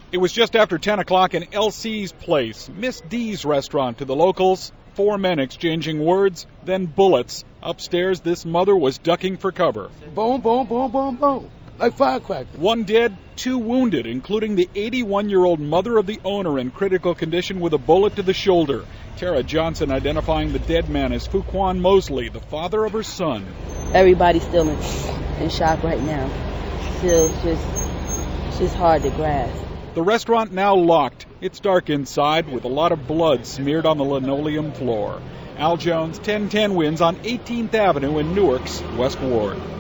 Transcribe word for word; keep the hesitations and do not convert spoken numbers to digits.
It was just after ten o'clock in L C's Place, Miss D's restaurant, to the locals. Four men exchanging words, then bullets. Upstairs, this mother was ducking for cover. Boom, boom, boom, boom, boom. Like firecrackers. One dead, two wounded, including the eighty-one-year-old mother of the owner in critical condition with a bullet to the shoulder. Tara Johnson identifying the dead man as Fuquan Mosley, the father of her son. Everybody's still in, in shock right now. Still just, it's just hard to grasp. The restaurant now locked. It's dark inside with a lot of blood smeared on the linoleum floor. Al Jones, ten ten wins on eighteenth Avenue in Newark's West Ward.